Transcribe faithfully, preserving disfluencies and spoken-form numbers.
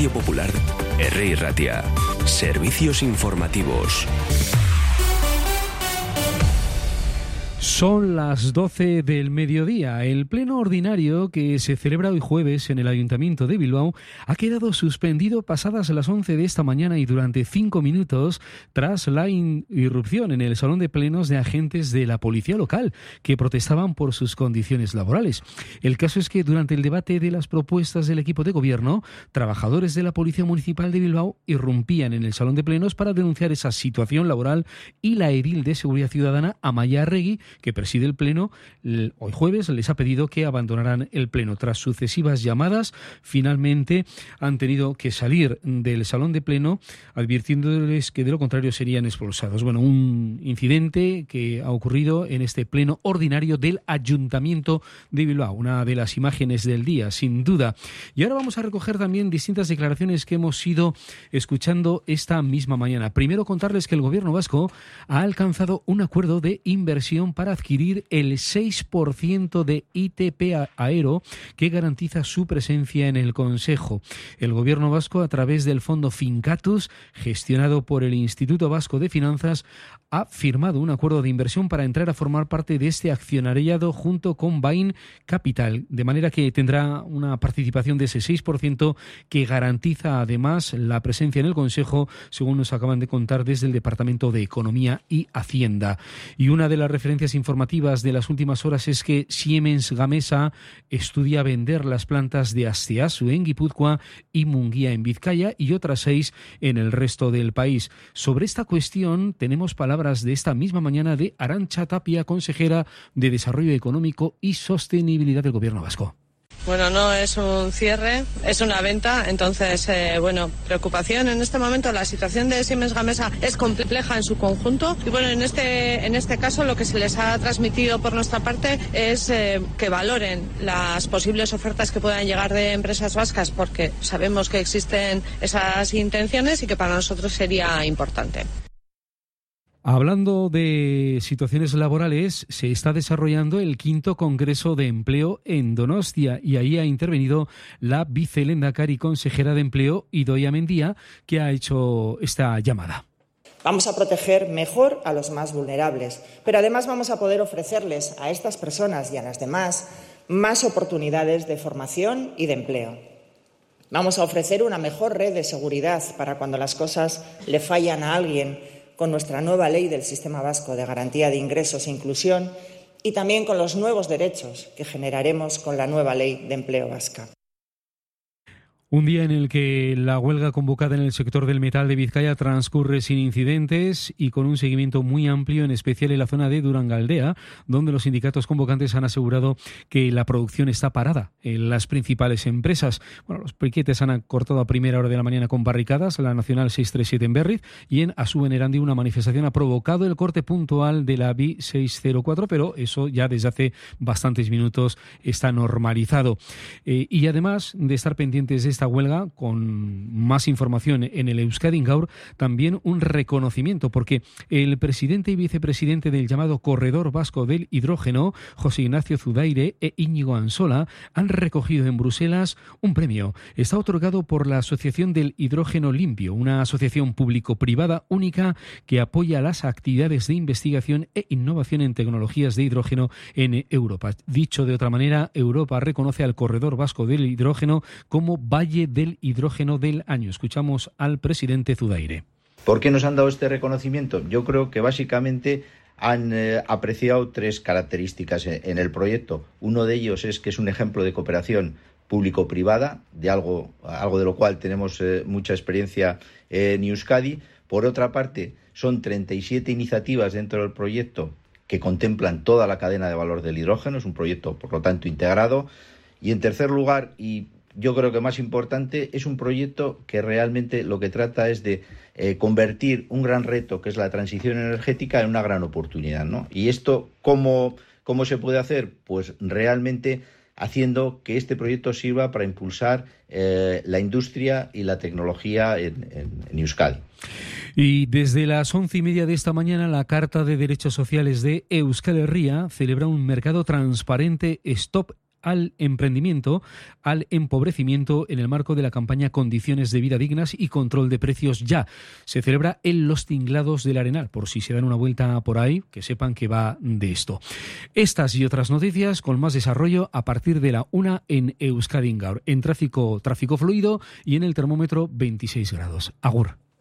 Radio Popular, R I Ratia. Servicios informativos. Son las doce del mediodía. El pleno ordinario que se celebra hoy jueves en el Ayuntamiento de Bilbao ha quedado suspendido pasadas las once de esta mañana y durante cinco minutos tras la irrupción en el salón de plenos de agentes de la policía local que protestaban por sus condiciones laborales. El caso es que durante el debate de las propuestas del equipo de gobierno, trabajadores de la Policía Municipal de Bilbao irrumpían en el salón de plenos para denunciar esa situación laboral y la edil de Seguridad Ciudadana, Amaia Arregui, que preside el pleno, hoy jueves les ha pedido que abandonaran el pleno. Tras sucesivas llamadas, finalmente han tenido que salir del salón de pleno advirtiéndoles que de lo contrario serían expulsados. Bueno, un incidente que ha ocurrido en este pleno ordinario del Ayuntamiento de Bilbao, una de las imágenes del día, sin duda. Y ahora vamos a recoger también distintas declaraciones que hemos ido escuchando esta misma mañana. Primero, contarles que el Gobierno vasco ha alcanzado un acuerdo de inversión para para adquirir el seis por ciento de I T P Aero que garantiza su presencia en el Consejo. El Gobierno vasco, a través del fondo Fincatus, gestionado por el Instituto Vasco de Finanzas, ha firmado un acuerdo de inversión para entrar a formar parte de este accionariado junto con Bain Capital, de manera que tendrá una participación de ese seis por ciento que garantiza además la presencia en el Consejo, según nos acaban de contar desde el Departamento de Economía y Hacienda. Y una de las referencias informativas de las últimas horas es que Siemens Gamesa estudia vender las plantas de Asteasu en Guipúzcoa y Munguía en Vizcaya y otras seis en el resto del país. Sobre esta cuestión tenemos palabras de esta misma mañana de Arantxa Tapia, consejera de Desarrollo Económico y Sostenibilidad del Gobierno vasco. Bueno, no es un cierre, es una venta, entonces, eh, bueno, preocupación en este momento. La situación de Siemens Gamesa es compleja en su conjunto y, bueno, en este en este caso lo que se les ha transmitido por nuestra parte es eh, que valoren las posibles ofertas que puedan llegar de empresas vascas, porque sabemos que existen esas intenciones y que para nosotros sería importante. Hablando de situaciones laborales, se está desarrollando el quinto Congreso de Empleo en Donostia y ahí ha intervenido la vicelehendakari consejera de Empleo, Idoia Mendia, que ha hecho esta llamada. Vamos a proteger mejor a los más vulnerables, pero además vamos a poder ofrecerles a estas personas y a las demás más oportunidades de formación y de empleo. Vamos a ofrecer una mejor red de seguridad para cuando las cosas le fallan a alguien, con nuestra nueva ley del Sistema Vasco de Garantía de Ingresos e Inclusión y también con los nuevos derechos que generaremos con la nueva ley de empleo vasca. Un día en el que la huelga convocada en el sector del metal de Vizcaya transcurre sin incidentes y con un seguimiento muy amplio, en especial en la zona de Durangaldea, donde los sindicatos convocantes han asegurado que la producción está parada en las principales empresas. Bueno, los piquetes han cortado a primera hora de la mañana con barricadas la Nacional seiscientos treinta y siete en Berriz y en Asúa en Erandio una manifestación ha provocado el corte puntual de la B I seiscientos cuatro, pero eso ya desde hace bastantes minutos está normalizado. Eh, y además de estar pendientes de esta huelga, con más información en el Euskadi Gaur, también un reconocimiento, porque el presidente y vicepresidente del llamado Corredor Vasco del Hidrógeno, José Ignacio Zudaire e Íñigo Ansola, han recogido en Bruselas un premio. Está otorgado por la Asociación del Hidrógeno Limpio, una asociación público-privada única que apoya las actividades de investigación e innovación en tecnologías de hidrógeno en Europa. Dicho de otra manera, Europa reconoce al Corredor Vasco del Hidrógeno como Valle del Hidrógeno del Año. Escuchamos al presidente Zudaire. ¿Por qué nos han dado este reconocimiento? Yo creo que básicamente han eh, apreciado tres características en, en el proyecto. Uno de ellos es que es un ejemplo de cooperación público-privada, de algo, algo de lo cual tenemos eh, mucha experiencia eh, en Euskadi. Por otra parte, son treinta y siete iniciativas dentro del proyecto que contemplan toda la cadena de valor del hidrógeno. Es un proyecto, por lo tanto, integrado. Y en tercer lugar, y yo creo que más importante, es un proyecto que realmente lo que trata es de eh, convertir un gran reto, que es la transición energética, en una gran oportunidad, ¿no? Y esto, ¿cómo, cómo se puede hacer? Pues realmente haciendo que este proyecto sirva para impulsar eh, la industria y la tecnología en, en, en Euskadi. Y desde las once y media de esta mañana, la Carta de Derechos Sociales de Euskal Herria celebra un mercado transparente Stop al emprendimiento, al empobrecimiento en el marco de la campaña Condiciones de Vida Dignas y Control de Precios Ya. Se celebra en Los Tinglados del Arenal. Por si se dan una vuelta por ahí, que sepan que va de esto. Estas y otras noticias con más desarrollo a partir de la una en Euskadi Gaur. En tráfico, tráfico fluido y en el termómetro veintiséis grados. Agur.